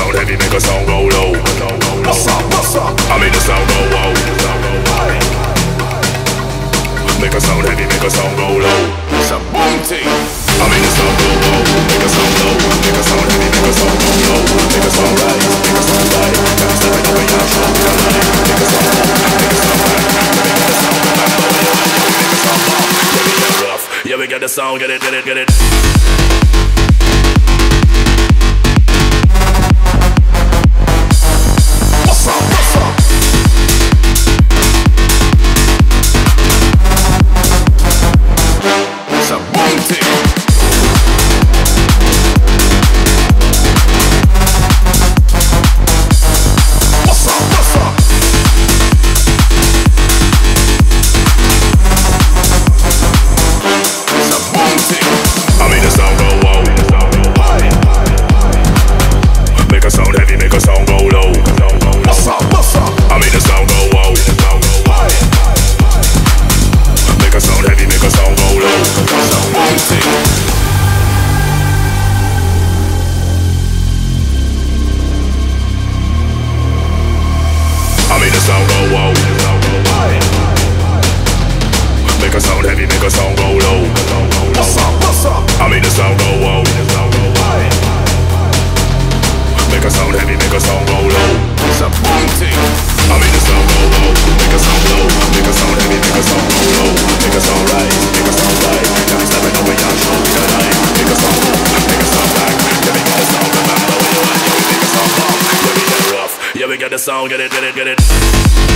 sound heavy, make a sound go low. What's up, what's up? I make the sound go wow. Make a sound heavy, make a sound go low. It's a boom thing. I make the sound go wow. Make a sound low. Make a sound heavy, make a sound go low. Make a sound rise, make a sound light. Can't step it up and you're show me the light. Make a sound up, make a sound back. Make a sound go back, make a sound up. Yeah, we get rough. Yeah, we get the sound, get it, get it, get it. Make a sound heavy, make a sound go low. What's up, what's up? I make the sound go wow. Make a sound heavy, make a sound go low. It's a boom thing. I make the sound go wow. Make a sound low. Make a sound heavy, make a sound go low. Make a sound rise, make a sound light. Can't step it up and you're show me the light. Make a sound up, make a sound back. Yeah, we get the sound come back the way you want. Yeah, we make a sound up. Yeah, we get rough. Yeah, we get the sound, get it, get it, get it.